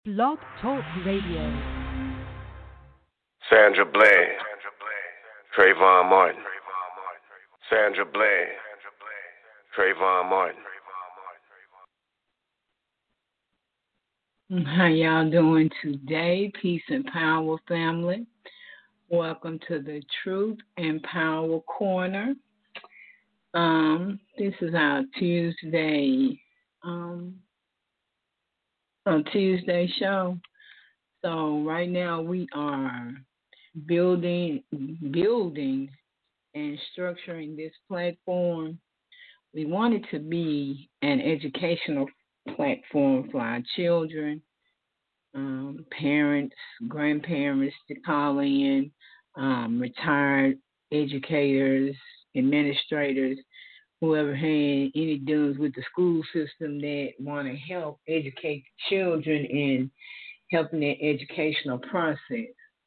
Blog Talk Radio. Sandra Bland, Trayvon Martin, Sandra Bland, Trayvon Martin. How y'all doing today? Peace and power, family. Welcome to the Truth and Power Corner. This is our Tuesday show. So right now we are building and structuring this platform. We want it to be an educational platform for our children, parents, grandparents to call in, retired educators, administrators, whoever had any dealings with the school system that want to help educate the children and helping their educational process.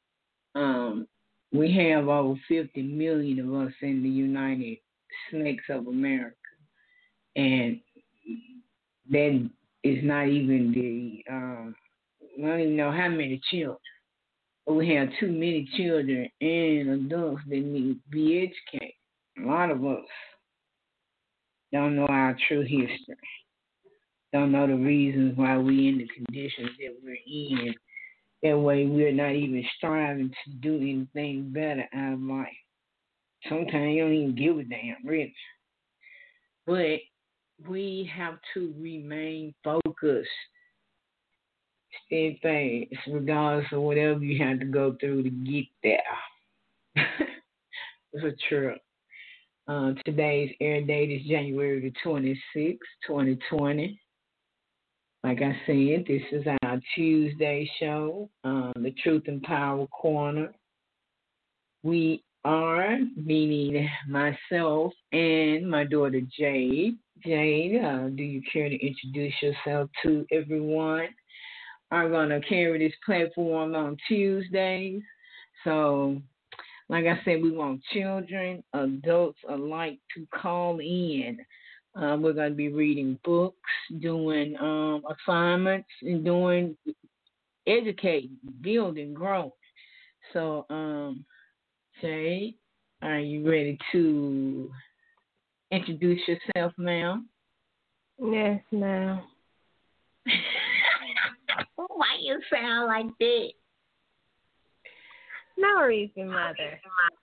We have over 50 million of us in the United Snakes of America, and that is not even we don't even know how many children. But we have too many children and adults that need to be educated. A lot of us don't know our true history, don't know the reasons why we're in the conditions that we're in. That way we're not even striving to do anything better out of life. Sometimes you don't even give a damn, really. But we have to remain focused, steadfast, regardless of whatever you have to go through to get there. It's a trip. Today's air date is January the 26th, 2020. Like I said, this is our Tuesday show, the Truth and Power Corner. We are, meaning myself and my daughter Jade. Jade, do you care to introduce yourself to everyone? I'm going to carry this platform on Tuesdays. So, like I said, we want children, adults alike to call in. We're going to be reading books, doing assignments, and doing educating, building, growing. So, Jay, are you ready to introduce yourself, ma'am? Yes, ma'am. Why you sound like that? No reason, Mother.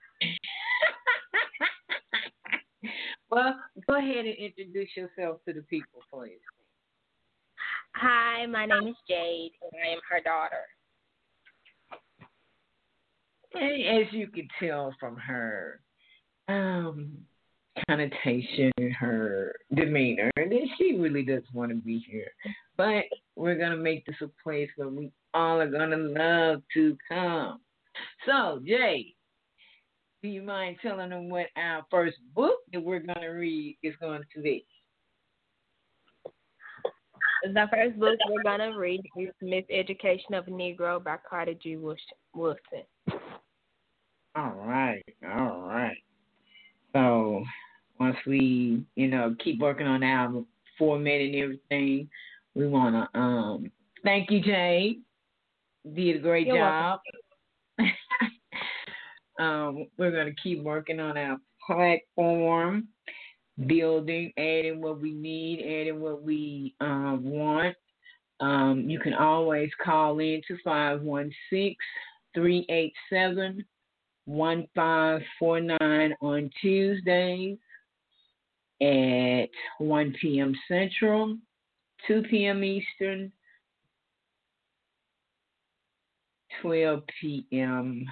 Well, go ahead and introduce yourself to the people, please. Hi, my name is Jade, and I am her daughter. And as you can tell from her connotation, her demeanor, that she really doesn't want to be here. But we're going to make this a place where we all are going to love to come. So, Jade, do you mind telling them what our first book that we're going to read is going to be? The first book we're going to read is Miseducation of a Negro by Carter G. Woodson. All right. So, once we, keep working on our format and everything, we want to thank you, Jade. You did a great job. We're going to keep working on our platform, building, adding what we need, adding what we want. You can always call in to 516-387-1549 on Tuesdays at 1 p.m. Central, 2 p.m. Eastern, 12 p.m.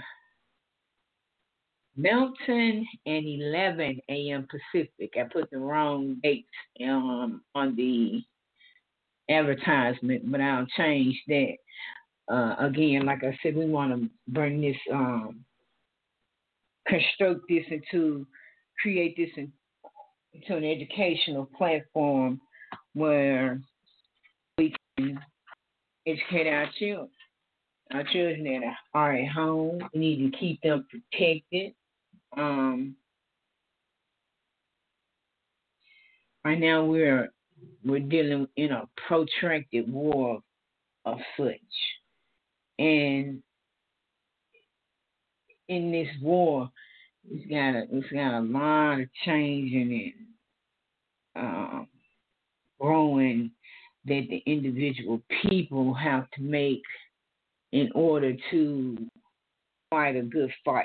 Mountain, and 11 a.m. Pacific. I put the wrong dates on the advertisement, but I'll change that. Again, like I said, we want to bring this, construct this create this into an educational platform where we can educate our children. Our children that are at home, we need to keep them protected. Right now we're dealing in a protracted war of such. And in this war, it's got a lot of changing and growing that the individual people have to make in order to fight a good fight.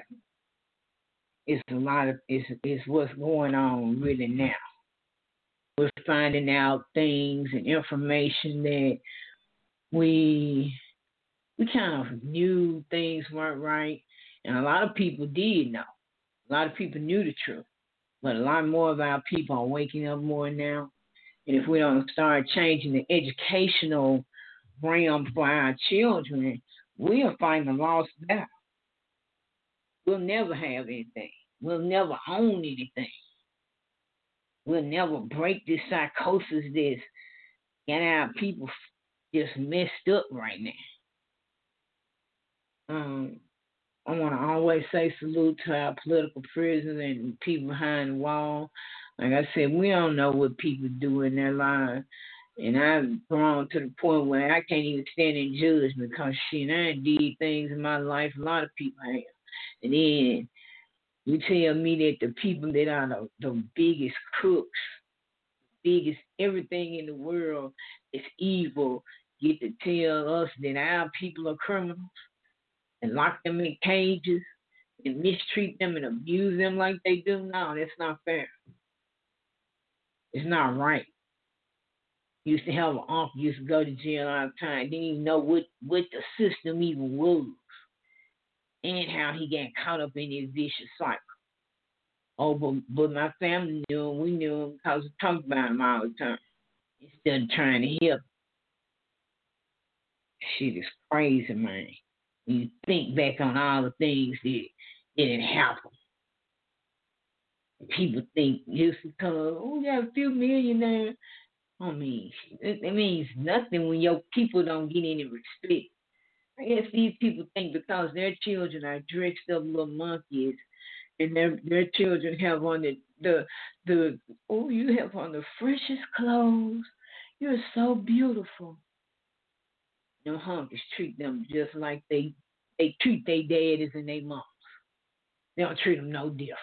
It's what's going on really now. We're finding out things and information that we we kind of knew things weren't right, and a lot of people did know. A lot of people knew the truth, but a lot more of our people are waking up more now. And if we don't start changing the educational realm for our children, we are fighting a lost battle. We'll never have anything. We'll never own anything. We'll never break this psychosis that's got our people just messed up right now. I want to always say salute to our political prisoners and people behind the wall. Like I said, we don't know what people do in their lives. And I've grown to the point where I can't even stand in judgment because shit, I did things in my life a lot of people have. And then you tell me that the people that are the biggest crooks, biggest everything in the world is evil, get to tell us that our people are criminals and lock them in cages and mistreat them and abuse them like they do? No, that's not fair. It's not right. Used to have an uncle used to go to jail all the time. Didn't even know what the system even was and how he got caught up in this vicious cycle. Oh, but my family knew him. We knew him because we talked about him all the time. Instead of trying to help. Shit is crazy, man. You think back on all the things that had happened. People think just because, we got a few millionaires. I mean, it means nothing when your people don't get any respect. I guess these people think because their children are dressed up little monkeys and their children have on you have on the freshest clothes. You're so beautiful. Them hunkies treat them just like they treat their daddies and their moms. They don't treat them no different.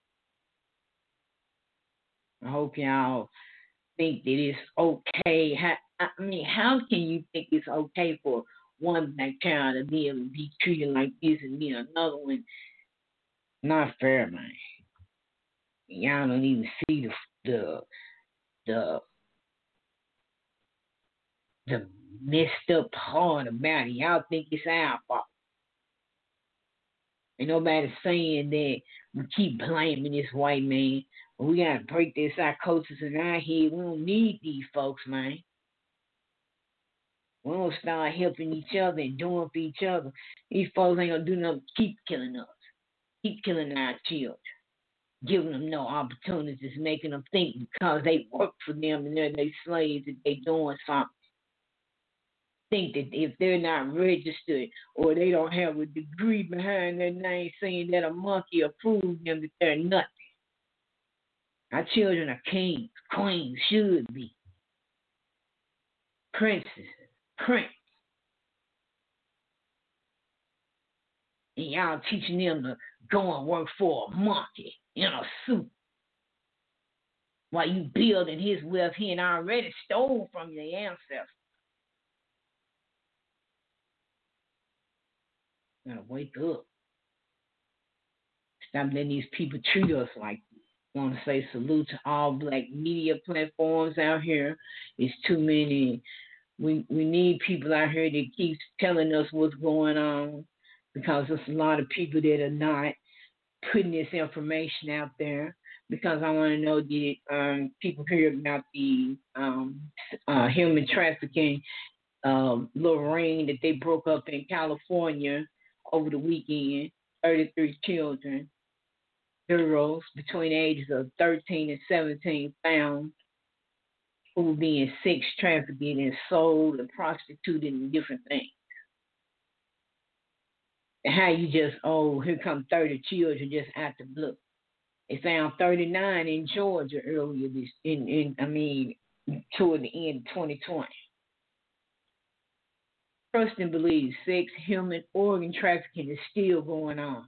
I hope y'all think that it's okay. How can you think it's okay for one black child to be able to be treated like this and then another one? Not fair, man. Y'all don't even see the messed up part about it. Y'all think it's our fault. Ain't nobody saying that we keep blaming this white man. But we gotta break this psychosis in our head. We don't need these folks, man. We don't start helping each other and doing for each other. These folks ain't gonna do nothing but keep killing us. Keep killing our children. Giving them no opportunities, making them think because they work for them and they're their slaves that they doing something. Think that if they're not registered or they don't have a degree behind their name saying that a monkey approves them that they're nothing. Our children are kings, queens, should be. Princesses, prince. And y'all teaching them to go and work for a monkey in a suit. While you building his wealth he and already stole from your ancestors. Gotta wake up. Stop letting these people treat us like this. I want to say salute to all black media platforms out here. It's too many. We need people out here that keep telling us what's going on because there's a lot of people that are not putting this information out there because I want to know that people hear about the human trafficking little ring that they broke up in California over the weekend. 33 children, girls between the ages of 13 and 17 found who were being sex trafficked and sold and prostituted and different things. And how you just, here come 30 children just out the blue. They found 39 in Georgia earlier toward the end of 2020. trust and believe sex, human organ trafficking is still going on.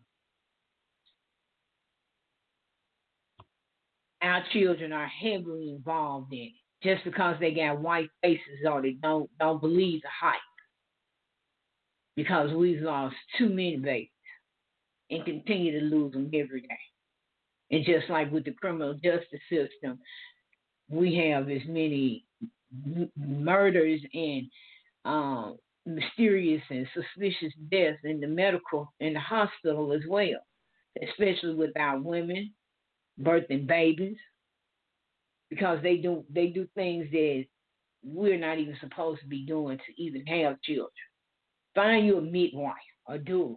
Our children are heavily involved in it. Just because they got white faces or they don't believe the hype. Because we've lost too many babies and continue to lose them every day. And just like with the criminal justice system, we have as many murders and mysterious and suspicious deaths in the hospital as well, especially with our women birthing babies, because they do things that we're not even supposed to be doing to even have children. Find you a midwife, a doula.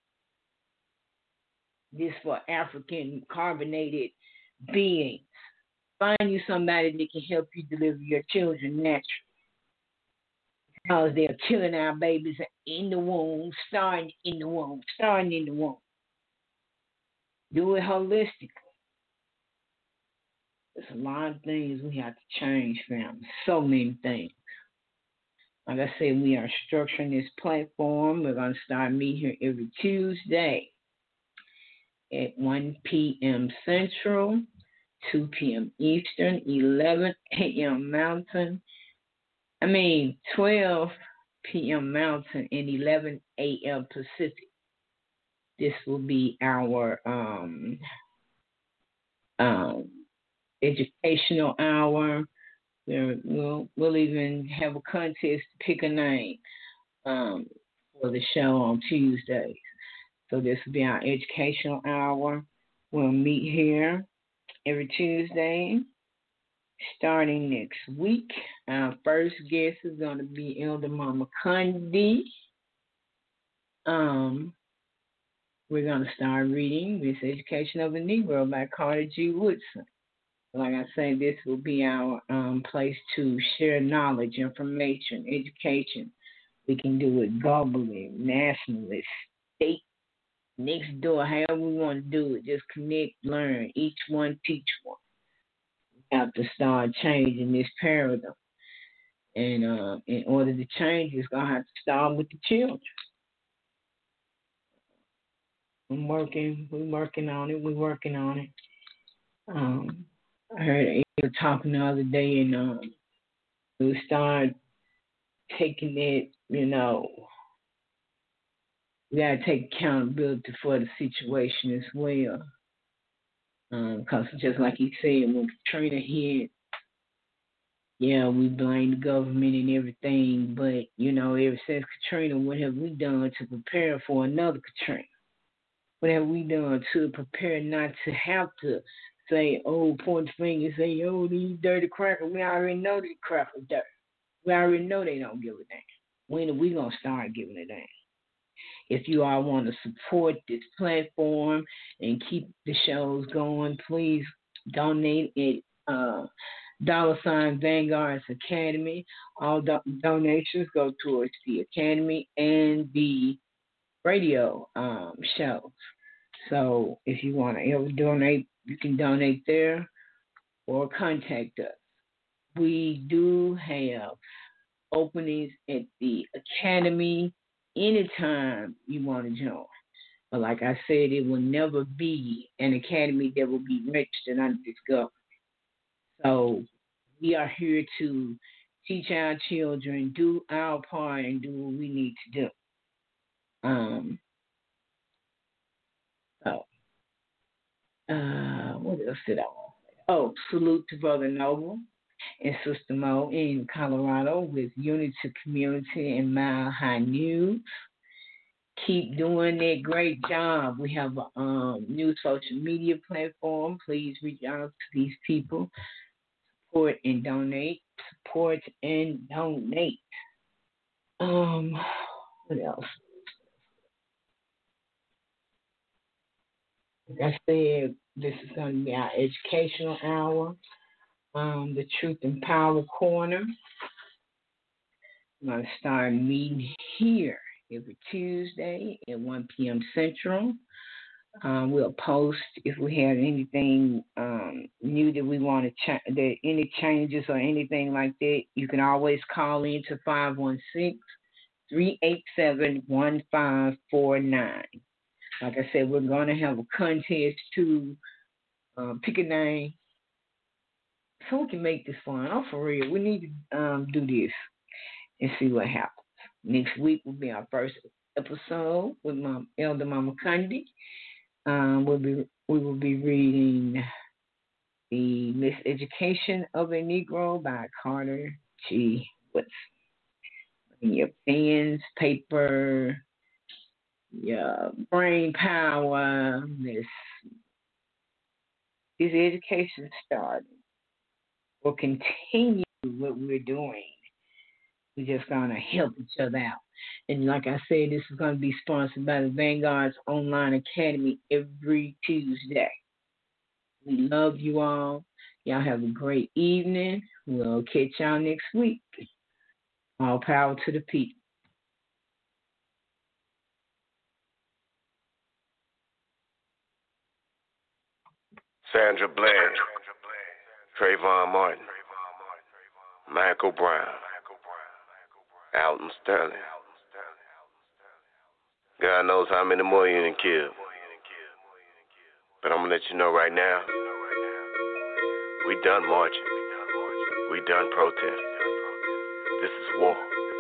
This for African carbonated beings. Find you somebody that can help you deliver your children naturally. Because they're killing our babies in the womb, starting in the womb. Do it holistically. There's a lot of things we have to change, fam. So many things. Like I said, we are structuring this platform. We're going to start meeting here every Tuesday at 1 p.m. Central, 2 p.m. Eastern, 11 a.m. Mountain. 12 p.m. Mountain and 11 a.m. Pacific. This will be our educational hour. We'll even have a contest to pick a name for the show on Tuesdays. So this will be our educational hour. We'll meet here every Tuesday. Starting next week, our first guest is going to be Elder Mama Condi. We're going to start reading This Education of the Negro by Carter G. Woodson. Like I say, this will be our place to share knowledge, information, education. We can do it globally, nationally, state, next door, however we want to do it. Just connect, learn, each one teach one. We have to start changing this paradigm. And in order to change, it's going to have to start with the children. We're working on it. I heard Ada talking the other day, and we start taking it, we got to take accountability for the situation as well. Because just like he said, when Katrina hit, we blame the government and everything, but, ever since Katrina, what have we done to prepare for another Katrina? What have we done to prepare not to have to say, point the finger and say, these dirty crackers? We already know these crackers dirty. We already know they don't give a damn. When are we going to start giving a damn? If you all want to support this platform and keep the shows going, please donate at $ Vanguard's Academy. All donations go towards the Academy and the radio shows. So if you want to ever donate, you can donate there or contact us. We do have openings at the Academy anytime you want to join. But like I said, it will never be an academy that will be registered under this government. So we are here to teach our children, do our part, and do what we need to do. What else did I want to say? Salute to Brother Noble and Sister Mo in Colorado with Unity Community and Mile High News. Keep doing that great job. We have a new social media platform. Please reach out to these people. Support and donate. What else? Like I said, this is going to be our educational hour. The Truth and Power Corner. I'm going to start meeting here every Tuesday at 1 p.m. Central. We'll post if we have anything new that we want to any changes or anything like that. You can always call in to 387-1549. Like I said, we're going to have a contest to pick a name so we can make this fun. Oh, for real. We need to do this and see what happens. Next week will be our first episode with my elder Mama Kundi. We will be reading The Miseducation of a Negro by Carter G. Woodson. Your pens, paper, your brain power. This education started. We'll continue what we're doing. We're just going to help each other out. And like I said, this is going to be sponsored by the Vanguard's Online Academy every Tuesday. We love you all. Y'all have a great evening. We'll catch y'all next week. All power to the people. Sandra Bland, Trayvon Martin, Michael Brown, Alton Sterling. God knows how many more you done killed. But I'm going to let you know right now, we done marching. We done protesting. This is war.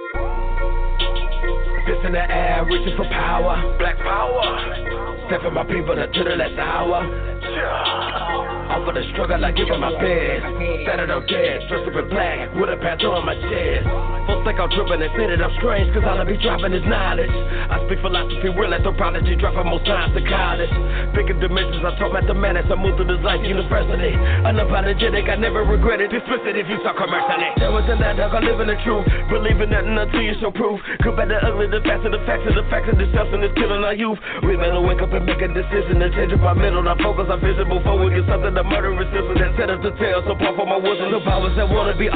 Fist in the air, reaching for power. Black power. Stepping my people to the last hour. Off of the struggle, I give them my best. Standing on dead, dressed up in black, with a panther on my chest. Folks think I'm tripping and say that I'm strange, cause all I be dropping is knowledge. I speak philosophy, real anthropology, dropping most times to college. Bigger dimensions, I taught mathematics, I moved through this life university. Unapologetic, I never regret it. Dismiss it if you talk commercially. There was a land dog, I live in the truth. Believe in nothing until you show proof. Good, bad, the ugly, the facts of the facts of the facts of deception is killing our youth. We better wake up and make a decision to change up our mental. Now focus our vision before we get something. The murderous system that set up the tail. So pop on my wisdom. The powers that wanna be